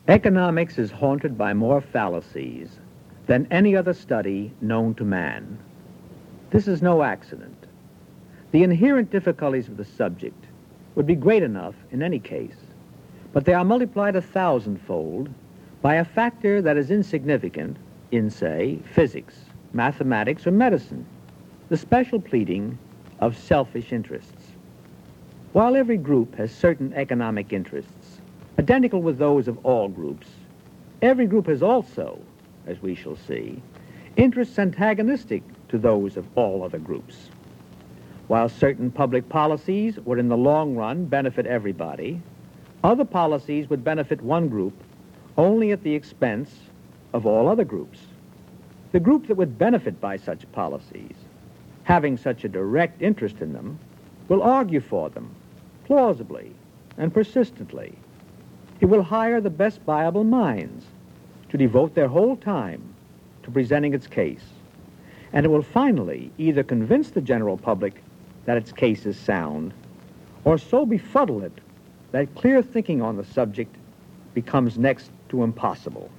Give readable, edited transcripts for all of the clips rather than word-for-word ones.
Economics is haunted by more fallacies than any other study known to man. This is no accident. The inherent difficulties of the subject would be great enough in any case, but they are multiplied 1,000-fold by a factor that is insignificant in, say, physics, mathematics, or medicine, the special pleading of selfish interests. While every group has certain economic interests, identical with those of all groups, every group has also, as we shall see, interests antagonistic to those of all other groups. While certain public policies would in the long run benefit everybody, other policies would benefit one group only at the expense of all other groups. The group that would benefit by such policies, having such a direct interest in them, will argue for them, plausibly and persistently. It will hire the best viable minds to devote their whole time to presenting its case, and it will finally either convince the general public that its case is sound, or so befuddle it that clear thinking on the subject becomes next to impossible.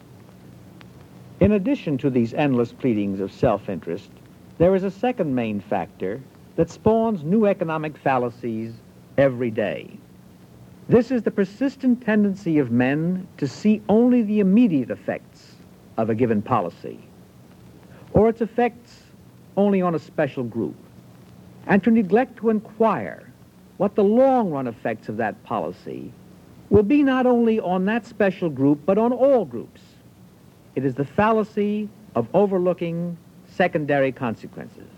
In addition to these endless pleadings of self-interest, there is a second main factor that spawns new economic fallacies every day. This is the persistent tendency of men to see only the immediate effects of a given policy, or its effects only on a special group, and to neglect to inquire what the long-run effects of that policy will be not only on that special group, but on all groups. It is the fallacy of overlooking secondary consequences.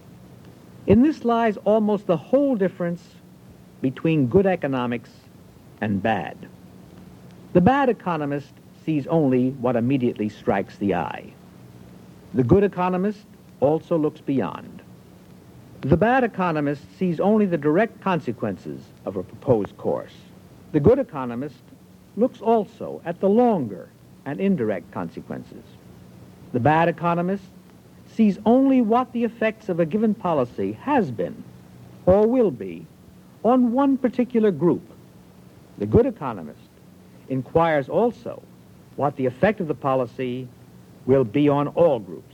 In this lies almost the whole difference between good economics and bad. The bad economist sees only what immediately strikes the eye. The good economist also looks beyond. The bad economist sees only the direct consequences of a proposed course. The good economist looks also at the longer and indirect consequences. The bad economist sees only what the effects of a given policy has been or will be on one particular group. The good economist inquires also what the effect of the policy will be on all groups.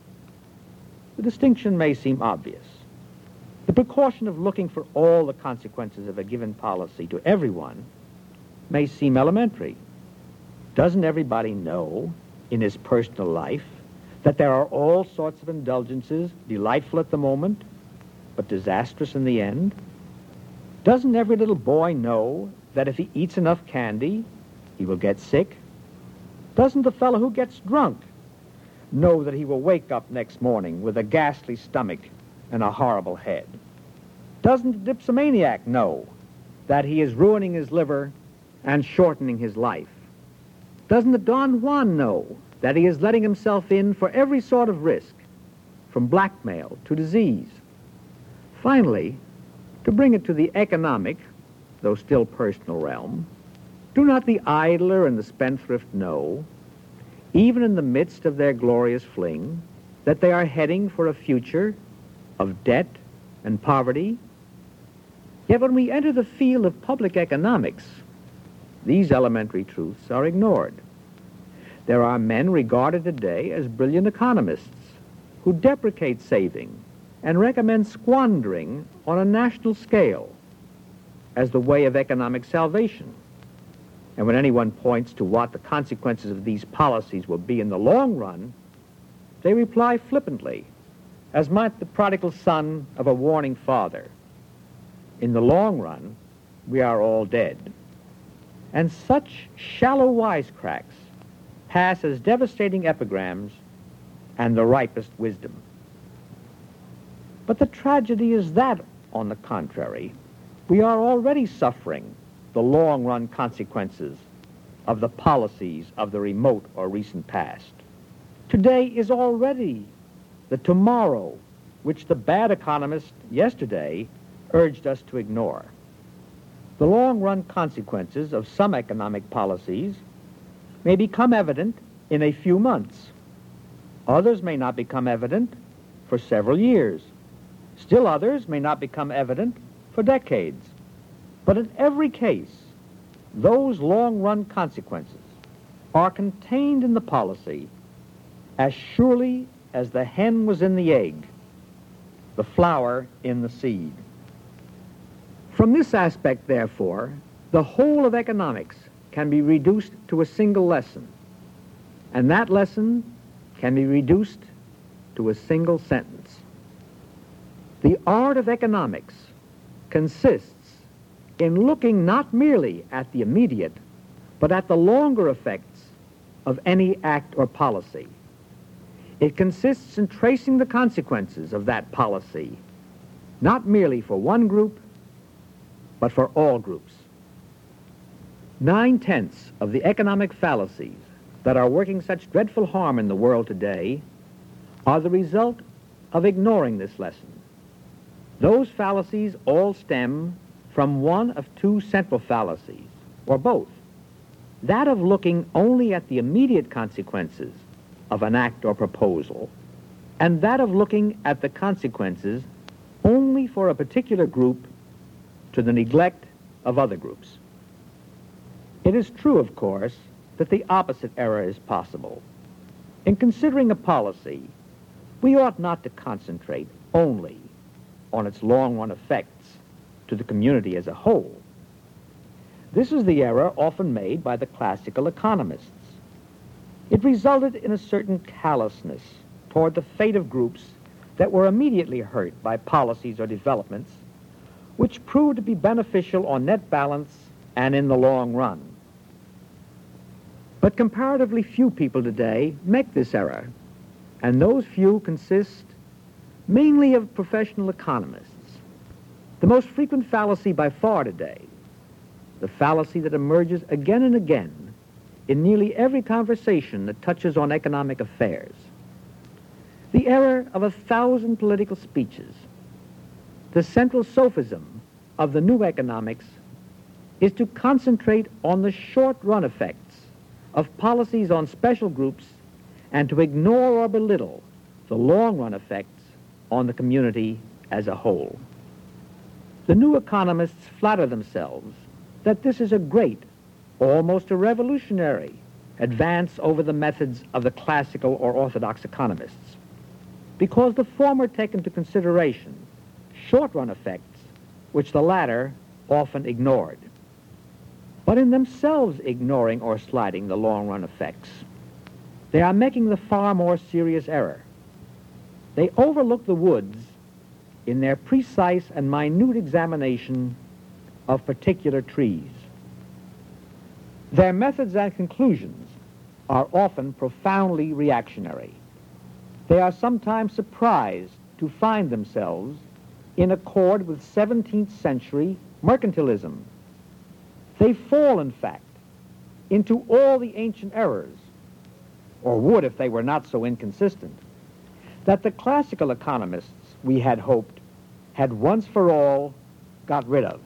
The distinction may seem obvious. The precaution of looking for all the consequences of a given policy to everyone may seem elementary. Doesn't everybody know in his personal life that there are all sorts of indulgences delightful at the moment, but disastrous in the end? Doesn't every little boy know that if he eats enough candy, he will get sick? Doesn't the fellow who gets drunk know that he will wake up next morning with a ghastly stomach and a horrible head? Doesn't the dipsomaniac know that he is ruining his liver and shortening his life? Doesn't the Don Juan know that he is letting himself in for every sort of risk, from blackmail to disease? Finally, to bring it to the economic, though still personal realm, do not the idler and the spendthrift know, even in the midst of their glorious fling, that they are heading for a future of debt and poverty? Yet when we enter the field of public economics, these elementary truths are ignored. There are men regarded today as brilliant economists who deprecate saving and recommend squandering on a national scale as the way of economic salvation. And when anyone points to what the consequences of these policies will be in the long run, they reply flippantly, as might the prodigal son of a warning father, "In the long run, we are all dead." And such shallow wisecracks pass as devastating epigrams and the ripest wisdom. But the tragedy is that, on the contrary, we are already suffering the long-run consequences of the policies of the remote or recent past. Today is already the tomorrow which the bad economist yesterday urged us to ignore. The long-run consequences of some economic policies may become evident in a few months. Others may not become evident for several years. Still others may not become evident for decades. But in every case, those long-run consequences are contained in the policy as surely as the hen was in the egg, the flower in the seed. From this aspect, therefore, the whole of economics can be reduced to a single lesson, and that lesson can be reduced to a single sentence. The art of economics consists in looking not merely at the immediate, but at the longer effects of any act or policy. It consists in tracing the consequences of that policy, not merely for one group, but for all groups. 9/10 of the economic fallacies that are working such dreadful harm in the world today are the result of ignoring this lesson. Those fallacies all stem from one of two central fallacies, or both. That of looking only at the immediate consequences of an act or proposal, and that of looking at the consequences only for a particular group to the neglect of other groups. It is true, of course, that the opposite error is possible. In considering a policy, we ought not to concentrate only on its long-run effects to the community as a whole. This is the error often made by the classical economists. It resulted in a certain callousness toward the fate of groups that were immediately hurt by policies or developments which proved to be beneficial on net balance and in the long run. But comparatively few people today make this error, and those few consist mainly of professional economists. The most frequent fallacy by far today, the fallacy that emerges again and again in nearly every conversation that touches on economic affairs, the error of 1,000 political speeches. The central sophism of the new economics is to concentrate on the short-run effects of policies on special groups and to ignore or belittle the long-run effects on the community as a whole. The new economists flatter themselves that this is a great, almost a revolutionary, advance over the methods of the classical or orthodox economists, because the former take into consideration short-run effects which the latter often ignored. But in themselves ignoring or slighting the long-run effects, they are making the far more serious error. They overlook the woods in their precise and minute examination of particular trees. Their methods and conclusions are often profoundly reactionary. They are sometimes surprised to find themselves in accord with 17th century mercantilism. They fall, in fact, into all the ancient errors, or would if they were not so inconsistent, that the classical economists, we had hoped, had once for all got rid of.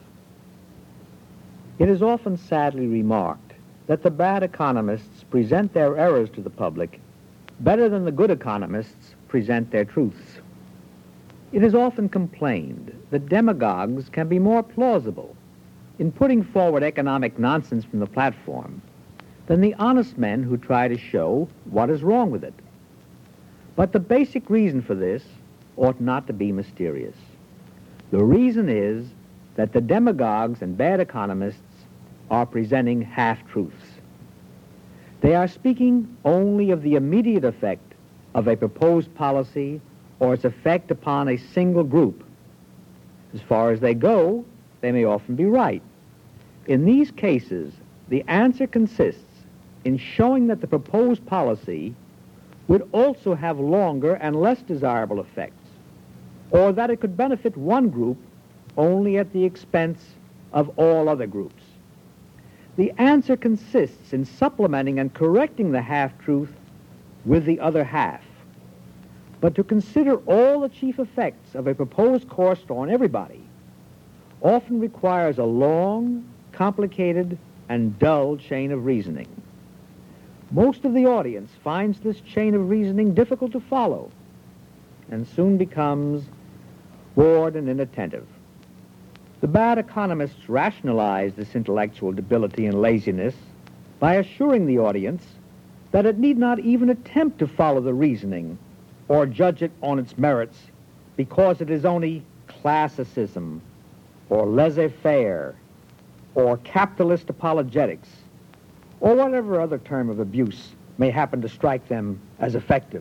It is often sadly remarked that the bad economists present their errors to the public better than the good economists present their truths. It is often complained that demagogues can be more plausible in putting forward economic nonsense from the platform than the honest men who try to show what is wrong with it. But the basic reason for this ought not to be mysterious. The reason is that the demagogues and bad economists are presenting half-truths. They are speaking only of the immediate effect of a proposed policy or its effect upon a single group. As far as they go, they may often be right. In these cases, the answer consists in showing that the proposed policy would also have longer and less desirable effects, or that it could benefit one group only at the expense of all other groups. The answer consists in supplementing and correcting the half-truth with the other half. But to consider all the chief effects of a proposed course on everybody often requires a long, complicated, and dull chain of reasoning. Most of the audience finds this chain of reasoning difficult to follow and soon becomes bored and inattentive. The bad economists rationalize this intellectual debility and laziness by assuring the audience that it need not even attempt to follow the reasoning or judge it on its merits because it is only classicism or laissez-faire or capitalist apologetics or whatever other term of abuse may happen to strike them as effective.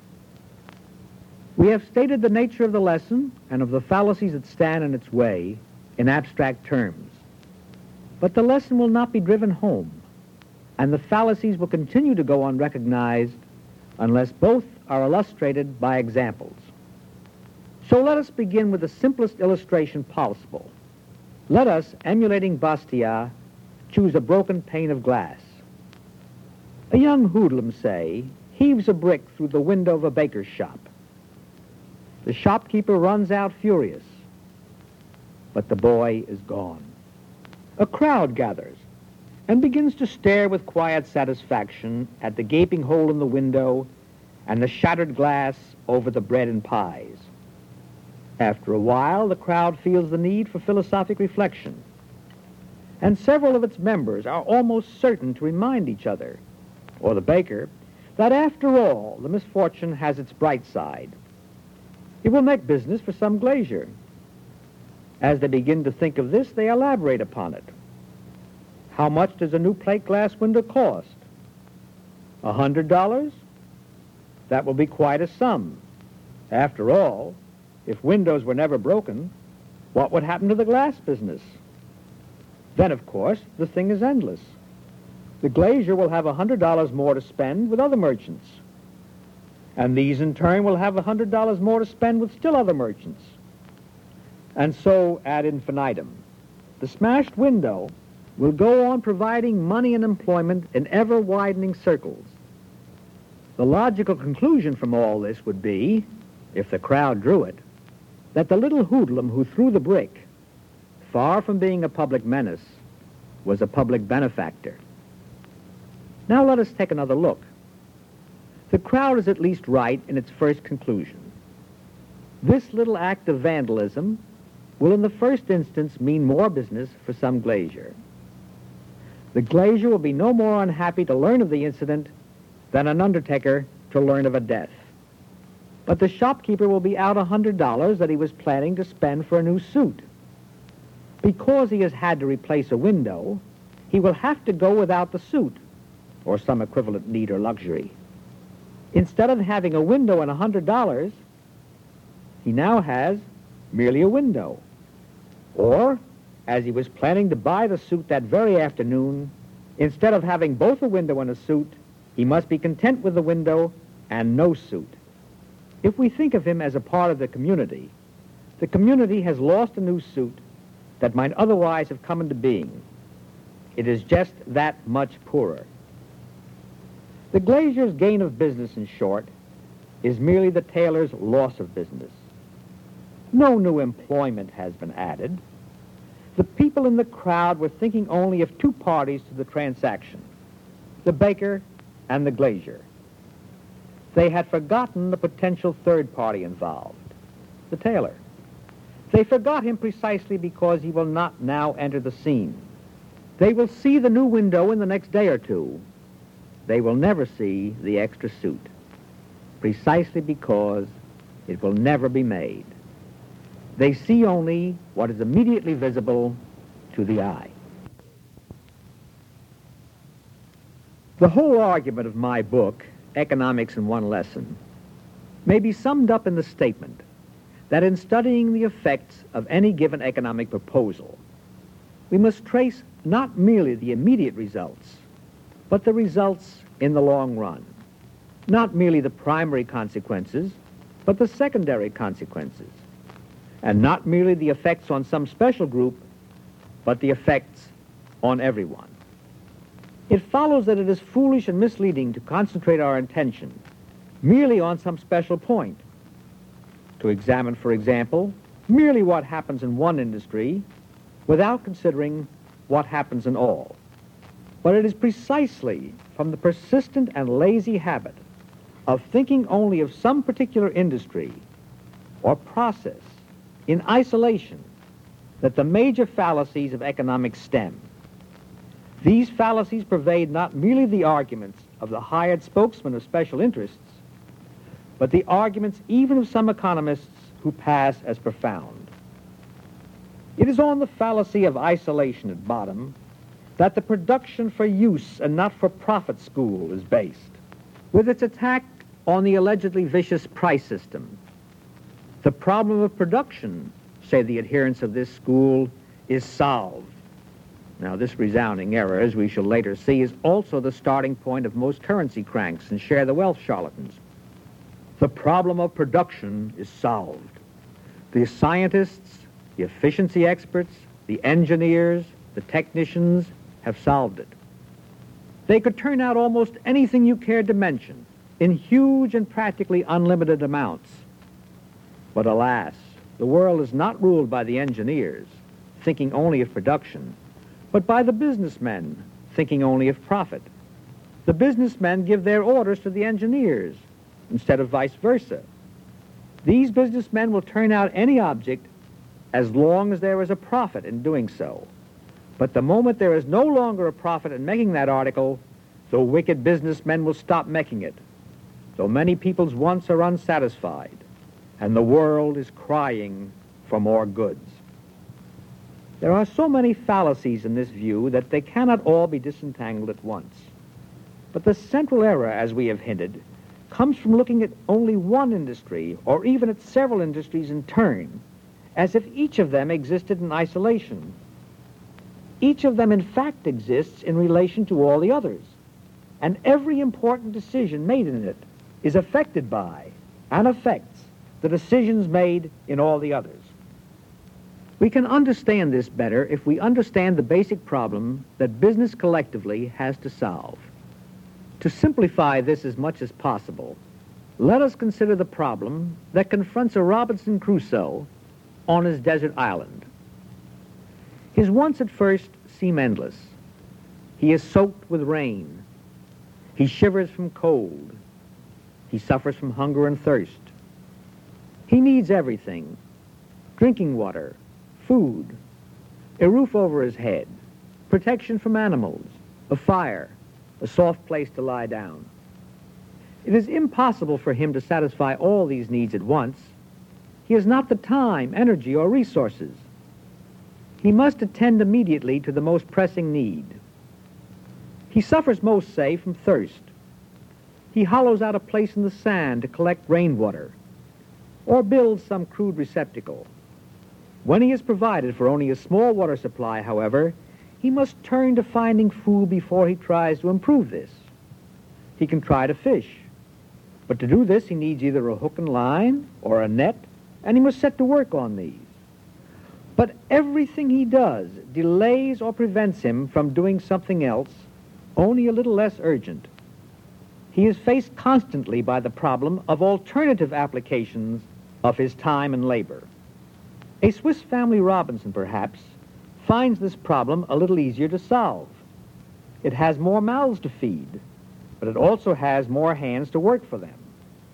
We have stated the nature of the lesson and of the fallacies that stand in its way in abstract terms. But the lesson will not be driven home, and the fallacies will continue to go unrecognized unless both are illustrated by examples. So let us begin with the simplest illustration possible. Let us, emulating Bastiat, choose a broken pane of glass. A young hoodlum, say, heaves a brick through the window of a baker's shop. The shopkeeper runs out furious, but the boy is gone. A crowd gathers and begins to stare with quiet satisfaction at the gaping hole in the window and the shattered glass over the bread and pies. After a while, the crowd feels the need for philosophic reflection, and several of its members are almost certain to remind each other, or the baker, that after all, the misfortune has its bright side. It will make business for some glazier. As they begin to think of this, they elaborate upon it. How much does a new plate glass window cost? $100? That will be quite a sum. After all, if windows were never broken, what would happen to the glass business? Then, of course, the thing is endless. The glazier will have $100 more to spend with other merchants, and these in turn will have $100 more to spend with still other merchants. And so ad infinitum. The smashed window will go on providing money and employment in ever-widening circles. The logical conclusion from all this would be, if the crowd drew it, that the little hoodlum who threw the brick, far from being a public menace, was a public benefactor. Now let us take another look. The crowd is at least right in its first conclusion. This little act of vandalism will in the first instance mean more business for some glazier. The glazier will be no more unhappy to learn of the incident than an undertaker to learn of a death. But the shopkeeper will be out $100 that he was planning to spend for a new suit. Because he has had to replace a window, he will have to go without the suit, or some equivalent need or luxury. Instead of having a window and $100, he now has merely a window. Or, as he was planning to buy the suit that very afternoon, instead of having both a window and a suit, he must be content with the window and no suit. If we think of him as a part of the community has lost a new suit that might otherwise have come into being. It is just that much poorer. The glazier's gain of business, in short, is merely the tailor's loss of business. No new employment has been added. The people in the crowd were thinking only of two parties to the transaction, the baker and the glazier. They had forgotten the potential third party involved, the tailor. They forgot him precisely because he will not now enter the scene. They will see the new window in the next day or two. They will never see the extra suit, precisely because it will never be made. They see only what is immediately visible to the eye. The whole argument of my book, Economics in One Lesson, may be summed up in the statement that in studying the effects of any given economic proposal, we must trace not merely the immediate results, but the results in the long run. Not merely the primary consequences, but the secondary consequences. And not merely the effects on some special group, but the effects on everyone. It follows that it is foolish and misleading to concentrate our attention merely on some special point. To examine, for example, merely what happens in one industry without considering what happens in all. But it is precisely from the persistent and lazy habit of thinking only of some particular industry or process in isolation that the major fallacies of economics stem. These fallacies pervade not merely the arguments of the hired spokesmen of special interests, but the arguments even of some economists who pass as profound. It is on the fallacy of isolation at bottom that the production for use and not for profit school is based, with its attack on the allegedly vicious price system. The problem of production, say the adherents of this school, is solved. Now, this resounding error, as we shall later see, is also the starting point of most currency cranks and share-the-wealth charlatans. The problem of production is solved. The scientists, the efficiency experts, the engineers, the technicians have solved it. They could turn out almost anything you cared to mention in huge and practically unlimited amounts. But alas, the world is not ruled by the engineers, thinking only of production, but by the businessmen, thinking only of profit. The businessmen give their orders to the engineers, instead of vice versa. These businessmen will turn out any object as long as there is a profit in doing so. But the moment there is no longer a profit in making that article, the wicked businessmen will stop making it. So many people's wants are unsatisfied, and the world is crying for more goods. There are so many fallacies in this view that they cannot all be disentangled at once. But the central error, as we have hinted, comes from looking at only one industry, or even at several industries in turn, as if each of them existed in isolation. Each of them, in fact, exists in relation to all the others, and every important decision made in it is affected by and affects the decisions made in all the others. We can understand this better if we understand the basic problem that business collectively has to solve. To simplify this as much as possible, let us consider the problem that confronts a Robinson Crusoe on his desert island. His wants at first seem endless. He is soaked with rain. He shivers from cold. He suffers from hunger and thirst. He needs everything: drinking water, food, a roof over his head, protection from animals, a fire, a soft place to lie down. It is impossible for him to satisfy all these needs at once. He has not the time, energy, or resources. He must attend immediately to the most pressing need. He suffers most, say, from thirst. He hollows out a place in the sand to collect rainwater, or builds some crude receptacle. When he has provided for only a small water supply, however, he must turn to finding food before he tries to improve this. He can try to fish, but to do this he needs either a hook and line or a net, and he must set to work on these. But everything he does delays or prevents him from doing something else, only a little less urgent. He is faced constantly by the problem of alternative applications of his time and labor. A Swiss Family Robinson, perhaps, finds this problem a little easier to solve. It has more mouths to feed, but it also has more hands to work for them.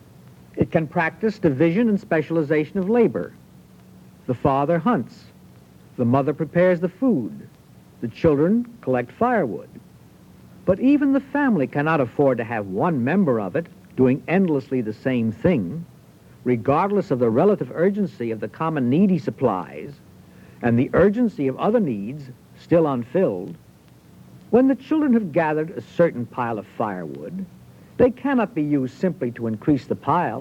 It can practice division and specialization of labor. The father hunts. The mother prepares the food. The children collect firewood. But even the family cannot afford to have one member of it doing endlessly the same thing, regardless of the relative urgency of the common need he supplies and the urgency of other needs still unfilled. When the children have gathered a certain pile of firewood, they cannot be used simply to increase the pile.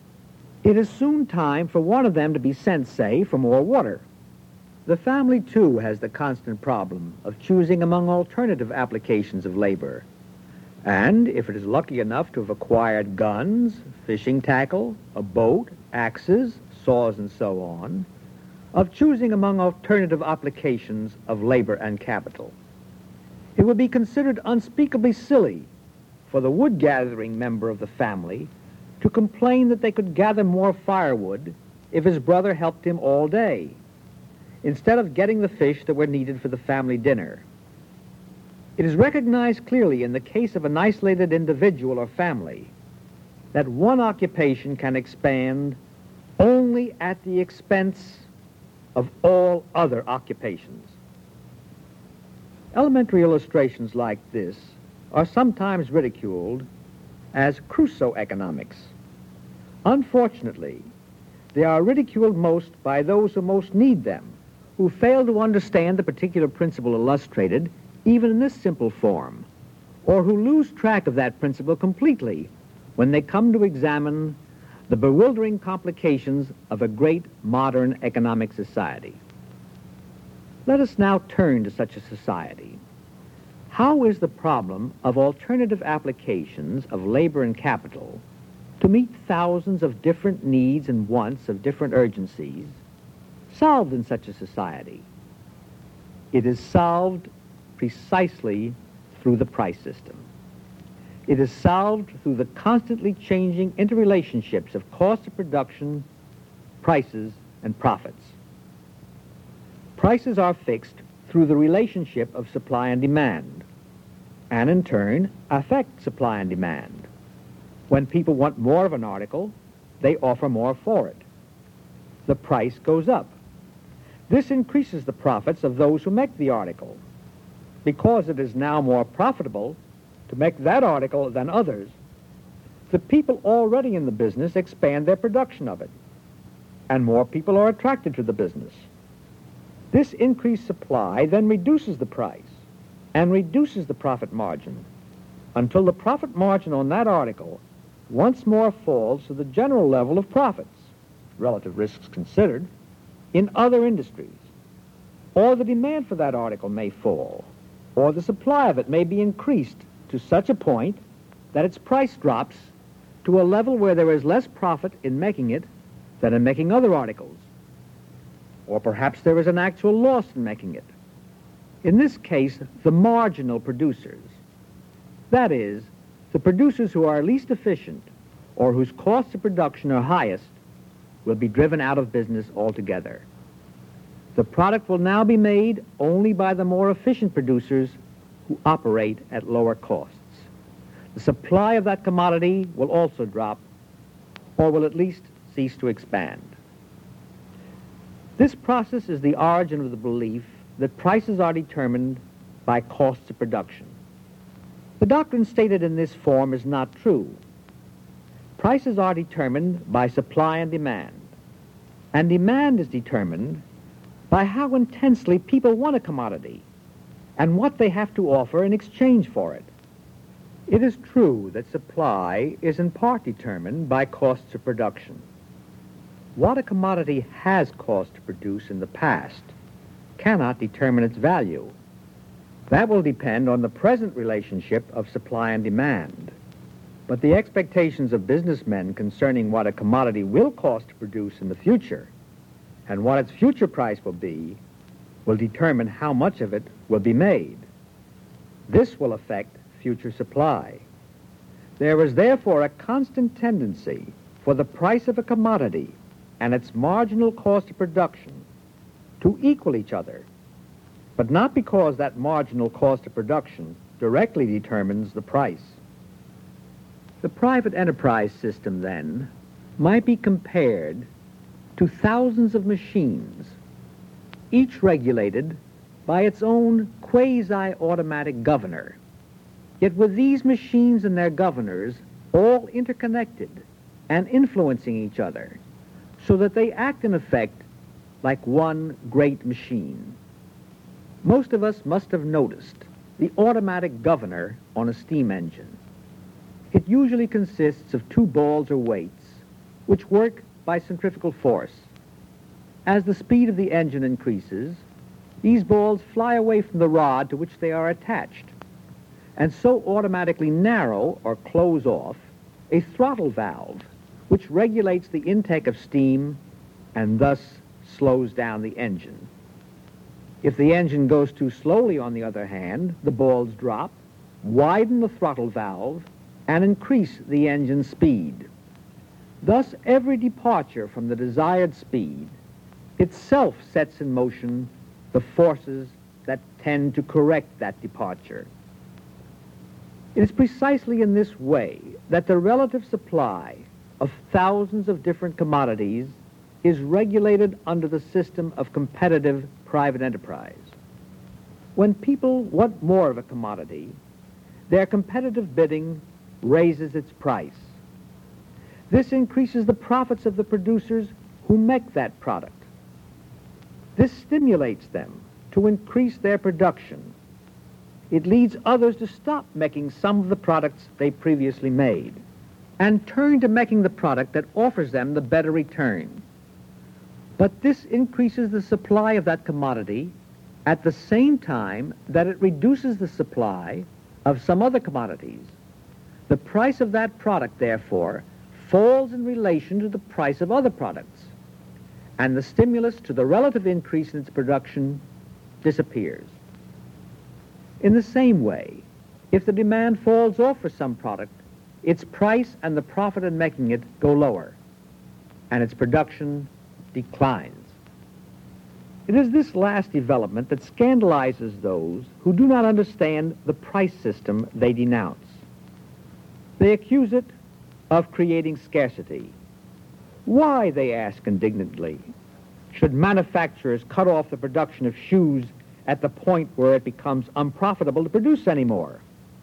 It is soon time for one of them to be sent, say, for more water. The family, too, has the constant problem of choosing among alternative applications of labor. And if it is lucky enough to have acquired guns, fishing tackle, a boat, axes, saws, and so on, of choosing among alternative applications of labor and capital. It would be considered unspeakably silly for the wood-gathering member of the family to complain that they could gather more firewood if his brother helped him all day, instead of getting the fish that were needed for the family dinner. It is recognized clearly in the case of an isolated individual or family that one occupation can expand only at the expense of all other occupations. Elementary illustrations like this are sometimes ridiculed as Crusoe economics. Unfortunately, they are ridiculed most by those who most need them, who fail to understand the particular principle illustrated even in this simple form, or who lose track of that principle completely when they come to examine the bewildering complications of a great modern economic society. Let us now turn to such a society. How is the problem of alternative applications of labor and capital to meet thousands of different needs and wants of different urgencies solved in such a society? It is solved precisely through the price system. It is solved through the constantly changing interrelationships of cost of production, prices, and profits. Prices are fixed through the relationship of supply and demand, and in turn affect supply and demand. When people want more of an article, they offer more for it. The price goes up. This increases the profits of those who make the article. Because it is now more profitable to make that article than others, the people already in the business expand their production of it, and more people are attracted to the business. This increased supply then reduces the price and reduces the profit margin until the profit margin on that article once more falls to the general level of profits, relative risks considered, in other industries. Or the demand for that article may fall, or the supply of it may be increased to such a point that its price drops to a level where there is less profit in making it than in making other articles. Or perhaps there is an actual loss in making it. In this case, the marginal producers, that is, the producers who are least efficient or whose costs of production are highest, will be driven out of business altogether. The product will now be made only by the more efficient producers who operate at lower costs. The supply of that commodity will also drop, or will at least cease to expand. This process is the origin of the belief that prices are determined by costs of production. The doctrine stated in this form is not true. Prices are determined by supply and demand is determined by how intensely people want a commodity and what they have to offer in exchange for it. It is true that supply is in part determined by costs of production. What a commodity has cost to produce in the past cannot determine its value. That will depend on the present relationship of supply and demand. But the expectations of businessmen concerning what a commodity will cost to produce in the future and what its future price will determine how much of it will be made. This will affect future supply. There is therefore a constant tendency for the price of a commodity and its marginal cost of production to equal each other, but not because that marginal cost of production directly determines the price. The private enterprise system, then, might be compared to thousands of machines, each regulated by its own quasi-automatic governor, yet with these machines and their governors all interconnected and influencing each other, so that they act in effect like one great machine. Most of us must have noticed the automatic governor on a steam engine. It usually consists of two balls or weights, which work by centrifugal force. As the speed of the engine increases, these balls fly away from the rod to which they are attached, and so automatically narrow or close off a throttle valve, which regulates the intake of steam and thus slows down the engine. If the engine goes too slowly, on the other hand, the balls drop, widen the throttle valve, and increase the engine's speed. Thus, every departure from the desired speed itself sets in motion the forces that tend to correct that departure. It is precisely in this way that the relative supply of thousands of different commodities is regulated under the system of competitive private enterprise. When people want more of a commodity, their competitive bidding raises its price. This increases the profits of the producers who make that product. This stimulates them to increase their production. It leads others to stop making some of the products they previously made and turn to making the product that offers them the better return. But this increases the supply of that commodity at the same time that it reduces the supply of some other commodities. The price of that product, therefore, falls in relation to the price of other products, and the stimulus to the relative increase in its production disappears. In the same way, if the demand falls off for some product, its price and the profit in making it go lower, and its production declines. It is this last development that scandalizes those who do not understand the price system they denounce. They accuse it of creating scarcity. Why, they ask indignantly, should manufacturers cut off the production of shoes at the point where it becomes unprofitable to produce anymore?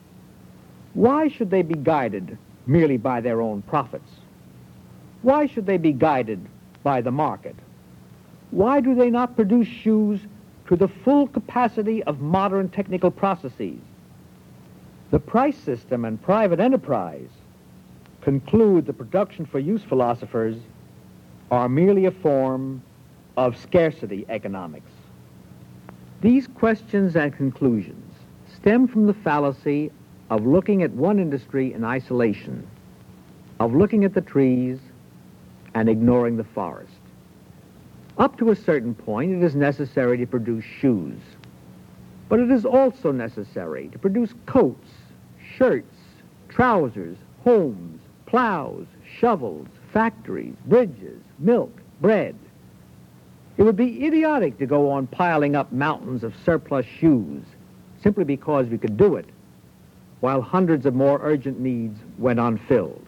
Why should they be guided merely by their own profits? Why should they be guided by the market? Why do they not produce shoes to the full capacity of modern technical processes? The price system and private enterprise conclude the production for use philosophers are merely a form of scarcity economics. These questions and conclusions stem from the fallacy of looking at one industry in isolation, of looking at the trees and ignoring the forest. Up to a certain point, it is necessary to produce shoes, but it is also necessary to produce coats, shirts, trousers, homes, plows, shovels, factories, bridges, milk, bread. It would be idiotic to go on piling up mountains of surplus shoes simply because we could do it, while hundreds of more urgent needs went unfilled.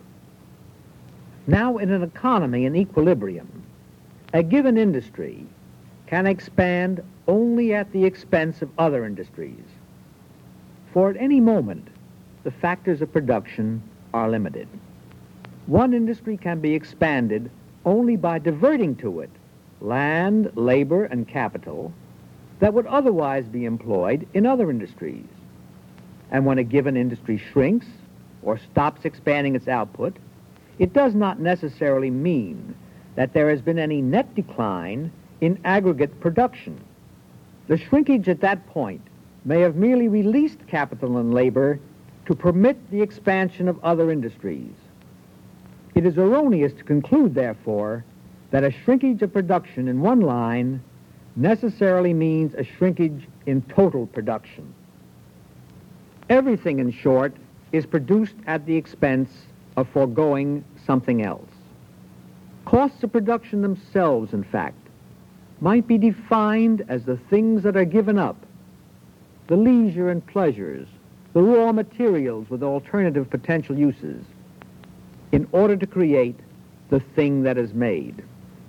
Now, in an economy in equilibrium, a given industry can expand only at the expense of other industries. For at any moment, the factors of production are limited. One industry can be expanded only by diverting to it land, labor, and capital that would otherwise be employed in other industries. And when a given industry shrinks or stops expanding its output, it does not necessarily mean that there has been any net decline in aggregate production. The shrinkage at that point may have merely released capital and labor to permit the expansion of other industries. It is erroneous to conclude, therefore, that a shrinkage of production in one line necessarily means a shrinkage in total production. Everything, in short, is produced at the expense of foregoing something else. Costs of production themselves, in fact, might be defined as the things that are given up, the leisure and pleasures, the raw materials with alternative potential uses, in order to create the thing that is made.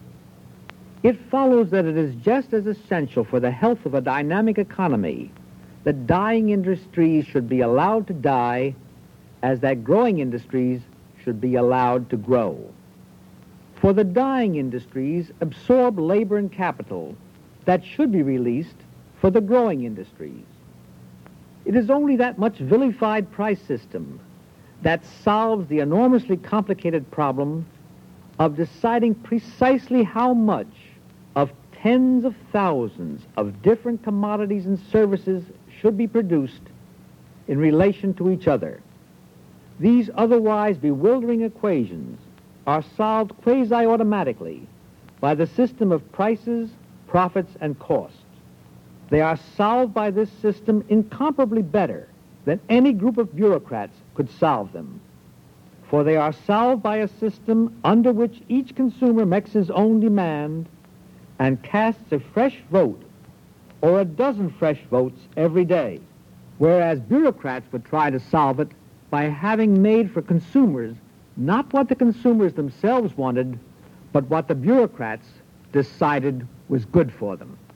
It follows that it is just as essential for the health of a dynamic economy that dying industries should be allowed to die as that growing industries should be allowed to grow. For the dying industries absorb labor and capital that should be released for the growing industries. It is only that much vilified price system that solves the enormously complicated problem of deciding precisely how much of tens of thousands of different commodities and services should be produced in relation to each other. These otherwise bewildering equations are solved quasi-automatically by the system of prices, profits, and costs. They are solved by this system incomparably better than any group of bureaucrats could solve them, for they are solved by a system under which each consumer makes his own demand and casts a fresh vote or a dozen fresh votes every day, whereas bureaucrats would try to solve it by having made for consumers not what the consumers themselves wanted, but what the bureaucrats decided was good for them.